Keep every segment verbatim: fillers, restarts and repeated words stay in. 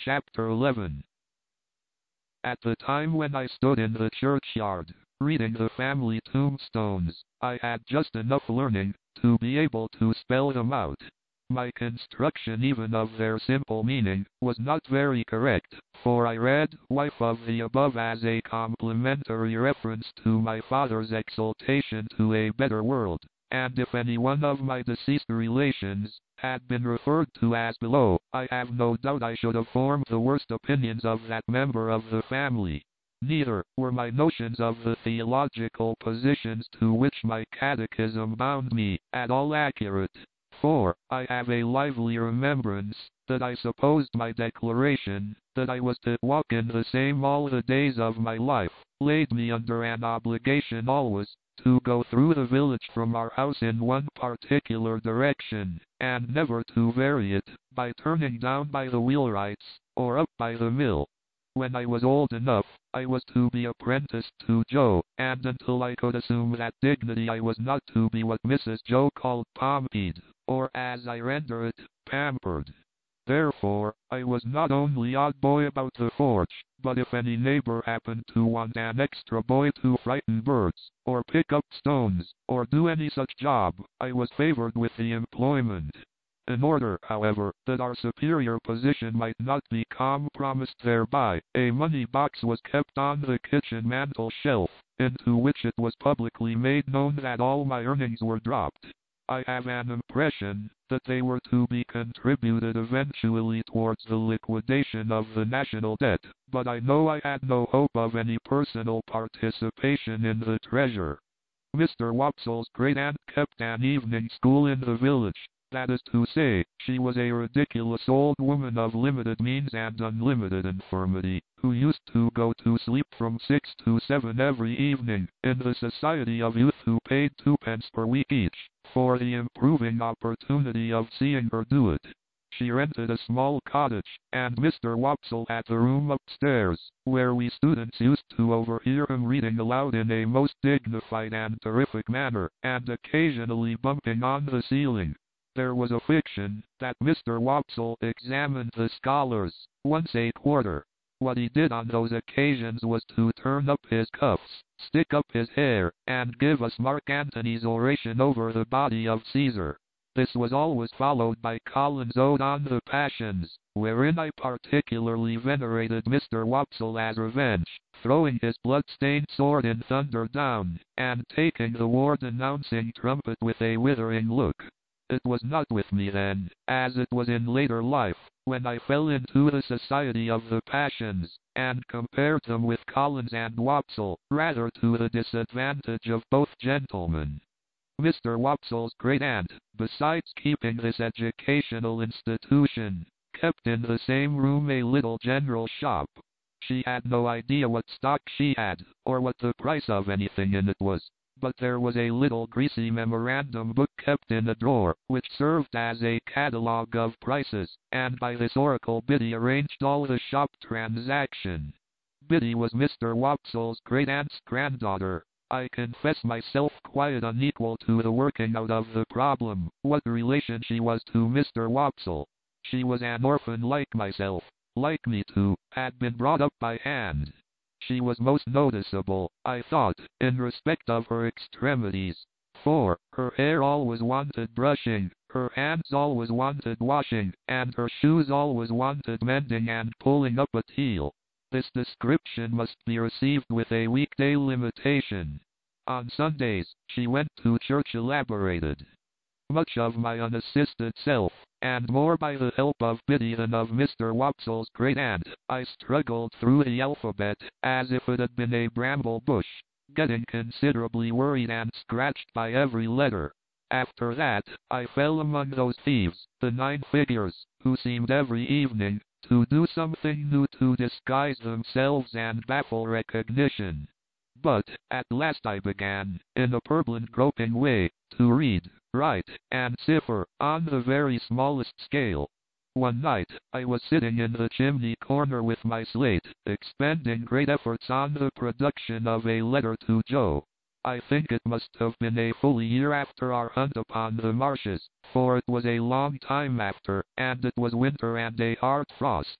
Chapter eleven. At the time when I stood in the churchyard, reading the family tombstones, I had just enough learning to be able to spell them out. My construction even of their simple meaning was not very correct, for I read wife of the above as a complimentary reference to my father's exaltation to a better world, and if any one of my deceased relations had been referred to as below, I have no doubt I should have formed the worst opinions of that member of the family. Neither were my notions of the theological positions to which my catechism bound me at all accurate, for I have a lively remembrance that I supposed my declaration that I was to walk in the same all the days of my life laid me under an obligation always to go through the village from our house in one particular direction, and never to vary it by turning down by the wheelwrights or up by the mill. When I was old enough, I was to be apprenticed to Joe, and until I could assume that dignity I was not to be what Missus Joe called pompied, or as I render it, pampered. Therefore, I was not only odd boy about the forge, but if any neighbor happened to want an extra boy to frighten birds, or pick up stones, or do any such job, I was favored with the employment. In order, however, that our superior position might not be compromised thereby, a money box was kept on the kitchen mantel shelf, into which it was publicly made known that all my earnings were dropped. I have an impression that they were to be contributed eventually towards the liquidation of the national debt, but I know I had no hope of any personal participation in the treasure. Mister Wopsle's great-aunt kept an evening school in the village. That is to say, she was a ridiculous old woman of limited means and unlimited infirmity, who used to go to sleep from six to seven every evening, in the society of youth who paid twopence per week each, for the improving opportunity of seeing her do it. She rented a small cottage, and Mister Wopsle had the room upstairs, where we students used to overhear him reading aloud in a most dignified and terrific manner, and occasionally bumping on the ceiling. There was a fiction that Mister Wopsle examined the scholars once a quarter. What he did on those occasions was to turn up his cuffs, stick up his hair, and give us Mark Antony's oration over the body of Caesar. This was always followed by Collins's Ode on the Passions, wherein I particularly venerated Mister Wopsle as revenge, throwing his blood-stained sword in thunder down, and taking the war-denouncing trumpet with a withering look. It was not with me then, as it was in later life, when I fell into the society of the passions, and compared them with Collins and Wopsle, rather to the disadvantage of both gentlemen. Mister Wopsle's great-aunt, besides keeping this educational institution, kept in the same room a little general shop. She had no idea what stock she had, or what the price of anything in it was, but there was a little greasy memorandum book kept in a drawer, which served as a catalogue of prices, and by this oracle Biddy arranged all the shop transaction. Biddy was Mister Wopsle's great-aunt's granddaughter. I confess myself quite unequal to the working out of the problem, what relation she was to Mister Wopsle. She was an orphan like myself, like me too, had been brought up by hand. She was most noticeable, I thought, in respect of her extremities, for her hair always wanted brushing, her hands always wanted washing, and her shoes always wanted mending and pulling up at heel. This description must be received with a weekday limitation. On Sundays, she went to church elaborated. Much of my unassisted self, and more by the help of Biddy than of Mister Wopsle's great-aunt, I struggled through the alphabet, as if it had been a bramble bush, getting considerably worried and scratched by every letter. After that, I fell among those thieves, the nine figures, who seemed every evening to do something new to disguise themselves and baffle recognition. But, at last I began, in a purblind groping way, to read, write, and cipher, on the very smallest scale. One night, I was sitting in the chimney corner with my slate, expending great efforts on the production of a letter to Joe. I think it must have been a full year after our hunt upon the marshes, for it was a long time after, and it was winter and a hard frost.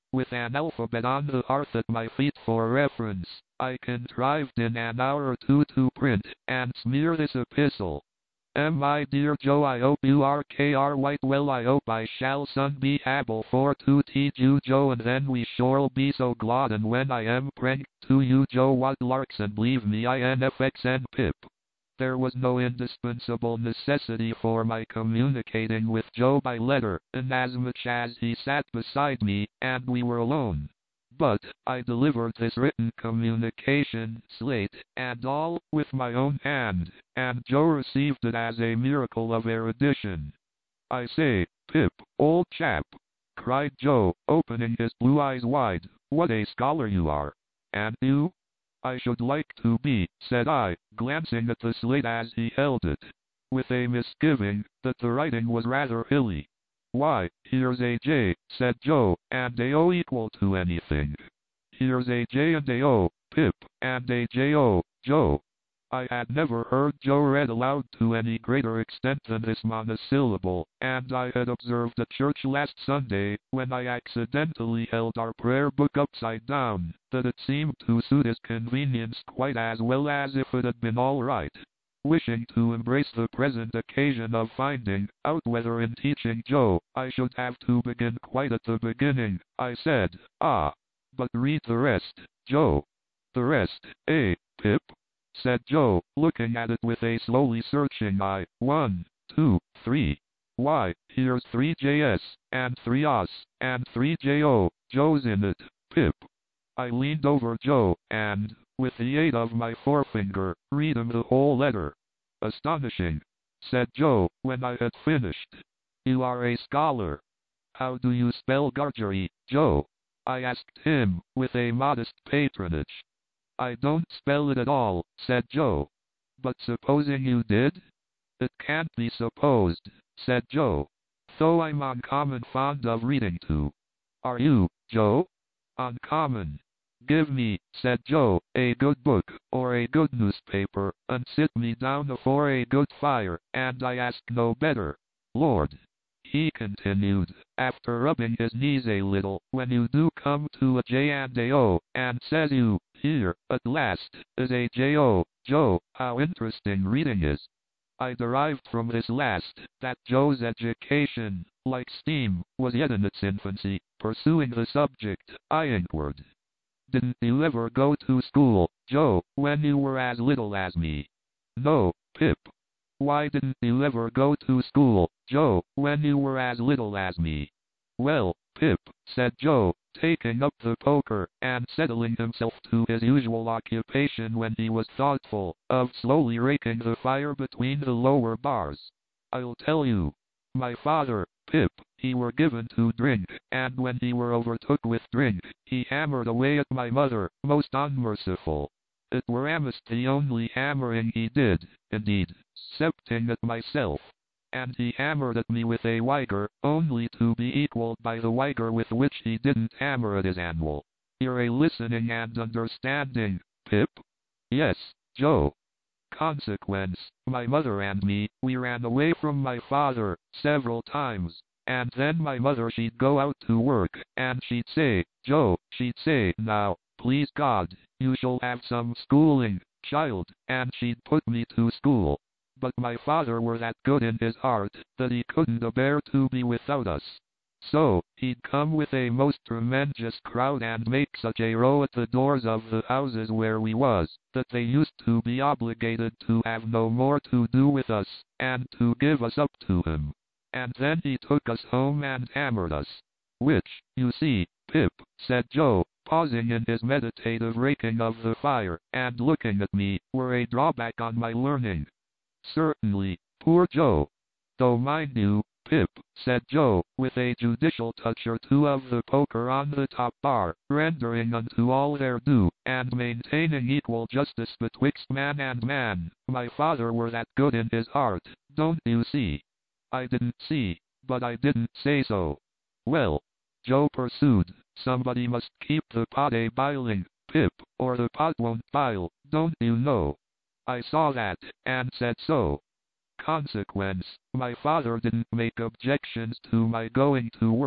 with an alphabet on the hearth at my feet for reference, I contrived in an hour or two to print and smear this epistle. M. My dear Joe, I hope you are K R right well. I hope I shall soon be able for to teach you, Joe, and then we shall be so glad. And when I am praying to you, Joe, what larks, and believe me, I N F X N Pip. There was no indispensable necessity for my communicating with Joe by letter, inasmuch as he sat beside me, and we were alone. But I delivered this written communication, slate and all, with my own hand, and Joe received it as a miracle of erudition. I say, Pip, old chap, cried Joe, opening his blue eyes wide, what a scholar you are. And you? I should like to be, said I, glancing at the slate as he held it, with a misgiving that the writing was rather hilly. Why, here's a J, said Joe, and a O equal to anything. Here's a J and a O, Pip, and a J O, Joe. I had never heard Joe read aloud to any greater extent than this monosyllable, and I had observed at church last Sunday, when I accidentally held our prayer book upside down, that it seemed to suit his convenience quite as well as if it had been all right. Wishing to embrace the present occasion of finding out whether in teaching Joe I should have to begin quite at the beginning, I said, ah, but read the rest, Joe. The rest, eh, Pip? Said Joe, looking at it with a slowly searching eye. One, two, three. Why, here's three J S, and three Os, and three J O, Joe's in it, Pip. I leaned over Joe, and, with the aid of my forefinger, read him the whole letter. Astonishing, said Joe, when I had finished. You are a scholar. How do you spell Gargery, Joe? I asked him, with a modest patronage. I don't spell it at all, said Joe. But supposing you did? It can't be supposed, said Joe. Though I'm uncommon fond of reading too. Are you, Joe? Uncommon. Give me, said Joe, a good book, or a good newspaper, and sit me down afore a good fire, and I ask no better. Lord, he continued, after rubbing his knees a little, when you do come to a J and a O, and says you, here, at last, is a J O, Joe, how interesting reading is. I derived from this last, that Joe's education, like steam, was yet in its infancy. Pursuing the subject, I inquired, didn't you ever go to school, Joe, when you were as little as me? No, Pip. Why didn't you ever go to school, Joe, when you were as little as me? Well, Pip, said Joe, taking up the poker, and settling himself to his usual occupation when he was thoughtful, of slowly raking the fire between the lower bars. I'll tell you. My father, Pip, he were given to drink, and when he were overtook with drink, he hammered away at my mother, most unmerciful. It were amiss the only hammering he did, indeed, excepting at myself. And he hammered at me with a wiger, only to be equalled by the wiger with which he didn't hammer at his anvil. You're a listening and understanding, Pip? Yes, Joe. Consequence, my mother and me, we ran away from my father, several times, and then my mother she'd go out to work, and she'd say, Joe, she'd say, now, please God, you shall have some schooling, child, and she'd put me to school. But my father were that good in his heart, that he couldn't a-bear to be without us. So, he'd come with a most tremendous crowd and make such a row at the doors of the houses where we was, that they used to be obligated to have no more to do with us, and to give us up to him. And then he took us home and hammered us. Which, you see, Pip, said Joe, pausing in his meditative raking of the fire, and looking at me, were a drawback on my learning. Certainly, poor Joe. Though mind you, Pip, said Joe, with a judicial touch or two of the poker on the top bar, rendering unto all their due, and maintaining equal justice betwixt man and man, my father were that good in his heart, don't you see? I didn't see, but I didn't say so. Well, Joe pursued, somebody must keep the pot a-biling, Pip, or the pot won't bile, don't you know? I saw that, and said so. Consequence, my father didn't make objections to my going to work,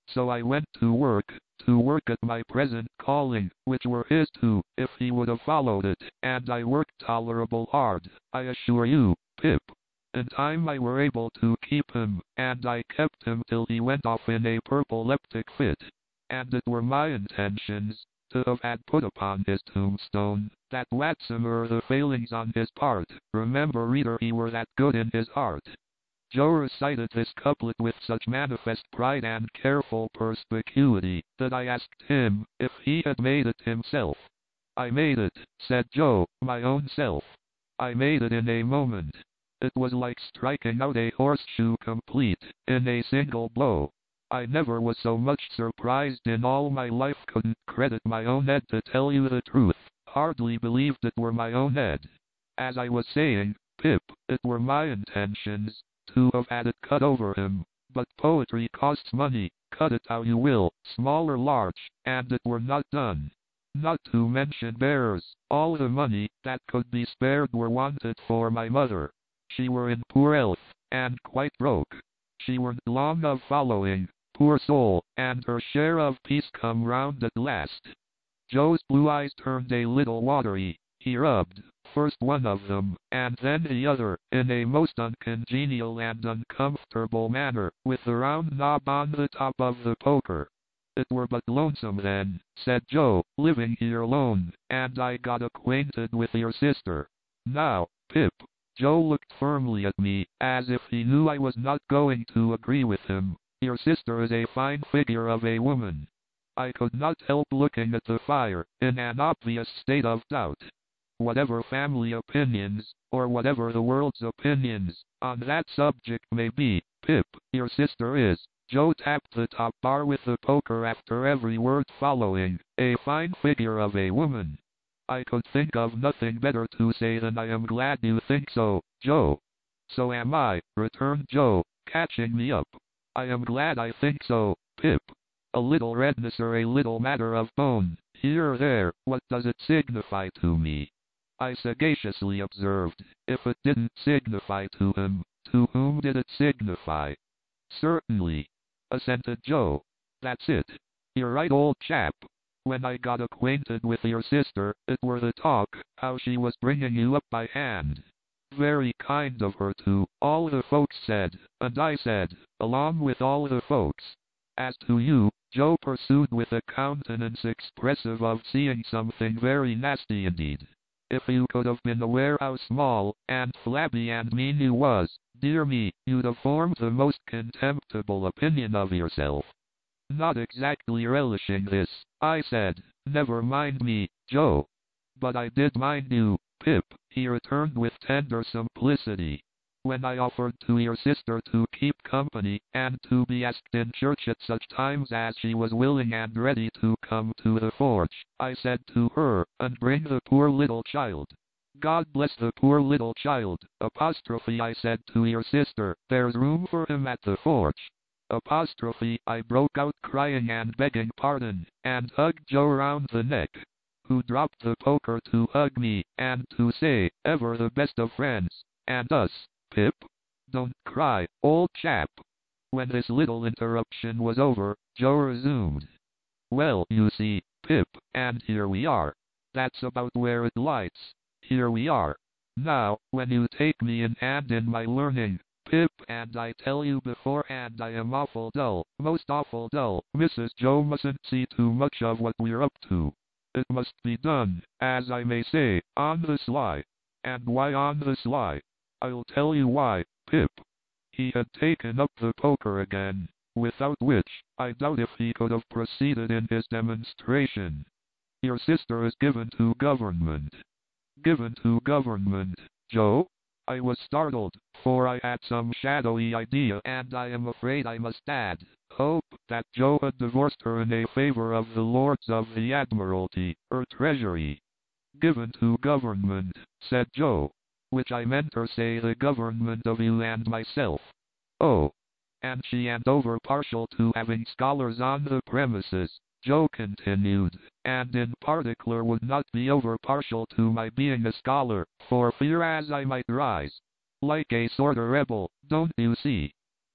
So I went to work, to work at my present calling, which were his too, if he would have followed it, and I worked tolerable hard, I assure you, Pip. In time I were able to keep him, and I kept him till he went off in a purpleleptic fit. And it were my intentions to have had put upon his tombstone, that whatsoever the failings on his part, remember reader he were that good in his heart. Joe recited this couplet with such manifest pride and careful perspicuity, that I asked him if he had made it himself. I made it, said Joe, my own self. I made it in a moment. It was like striking out a horseshoe complete, in a single blow. I never was so much surprised in all my life, couldn't credit my own head to tell you the truth, hardly believed it were my own head. As I was saying, Pip, it were my intentions to have had it cut over him, but poetry costs money, cut it how you will, small or large, and it were not done. Not to mention bearers, all the money that could be spared were wanted for my mother. She were in poor health, and quite broke. She weren't long of following, poor soul, and her share of peace come round at last. Joe's blue eyes turned a little watery. He rubbed, first one of them, and then the other, in a most uncongenial and uncomfortable manner, with the round knob on the top of the poker. It were but lonesome then, said Joe, living here alone, and I got acquainted with your sister. Now, Pip. Joe looked firmly at me, as if he knew I was not going to agree with him. Your sister is a fine figure of a woman. I could not help looking at the fire, in an obvious state of doubt. Whatever family opinions, or whatever the world's opinions, on that subject may be, Pip, your sister is, Joe tapped the top bar with the poker after every word following, a fine figure of a woman. I could think of nothing better to say than I am glad you think so, Joe. So am I, returned Joe, catching me up. I am glad I think so, Pip. A little redness or a little matter of bone, here or there, what does it signify to me? I sagaciously observed, if it didn't signify to him, to whom did it signify? Certainly, assented Joe. That's it. You're right, old chap. When I got acquainted with your sister, it were the talk, how she was bringing you up by hand. Very kind of her too, all the folks said, and I said, along with all the folks. As to you, Joe pursued with a countenance expressive of seeing something very nasty indeed. If you could have been aware how small, and flabby and mean you was, dear me, you'd have formed the most contemptible opinion of yourself. Not exactly relishing this, I said, never mind me, Joe. But I did mind you, Pip, he returned with tender simplicity. When I offered to your sister to keep company, and to be asked in church at such times as she was willing and ready to come to the forge, I said to her, and bring the poor little child. God bless the poor little child, apostrophe I said to your sister, there's room for him at the forge. Apostrophe, I broke out crying and begging pardon, and hugged Joe round the neck, who dropped the poker to hug me, and to say, ever the best of friends, and us, Pip. Don't cry, old chap. When this little interruption was over, Joe resumed. Well, you see, Pip, and here we are. That's about where it lights. Here we are. Now, when you take me in hand in my learning, Pip, and I tell you beforehand I am awful dull, most awful dull. Missus Joe mustn't see too much of what we're up to. It must be done, as I may say, on the sly. And why on the sly? I'll tell you why, Pip. He had taken up the poker again, without which, I doubt if he could have proceeded in his demonstration. Your sister is given to government. Given to government, Joe? I was startled, for I had some shadowy idea, and I am afraid I must add, hope, that Joe had divorced her in a favor of the Lords of the Admiralty, or Treasury. Given to government, said Joe, which I meant her say the government of you and myself. Oh, and she and over partial to having scholars on the premises, Joe continued, and in particular would not be over partial to my being a scholar, for fear as I might rise, like a sort of rebel, don't you see?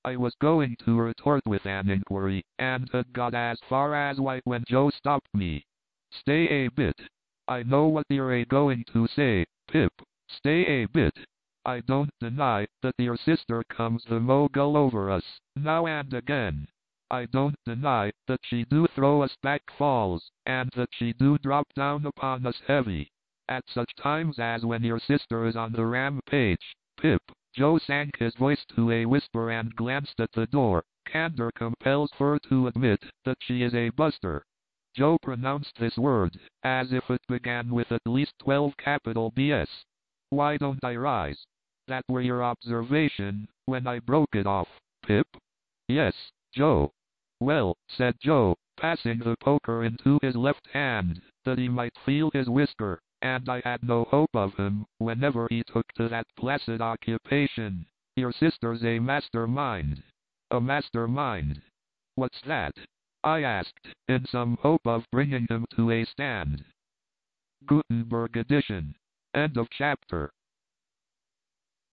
I was going to retort with an inquiry, and had got as far as why when Joe stopped me. Stay a bit. I know what you're a going to say, Pip. Stay a bit. I don't deny that your sister comes the mogul over us, now and again. I don't deny that she do throw us back falls, and that she do drop down upon us heavy. At such times as when your sister is on the rampage, Pip. Joe sank his voice to a whisper and glanced at the door. Candor compels her to admit that she is a buster. Joe pronounced this word, as if it began with at least twelve capital B S. Why don't I rise? That were your observation, when I broke it off, Pip? Yes, Joe. Well, said Joe, passing the poker into his left hand, that he might feel his whisker, and I had no hope of him, whenever he took to that placid occupation. Your sister's a mastermind. A mastermind. What's that? I asked, in some hope of bringing him to a stand. Gutenberg edition. End of chapter.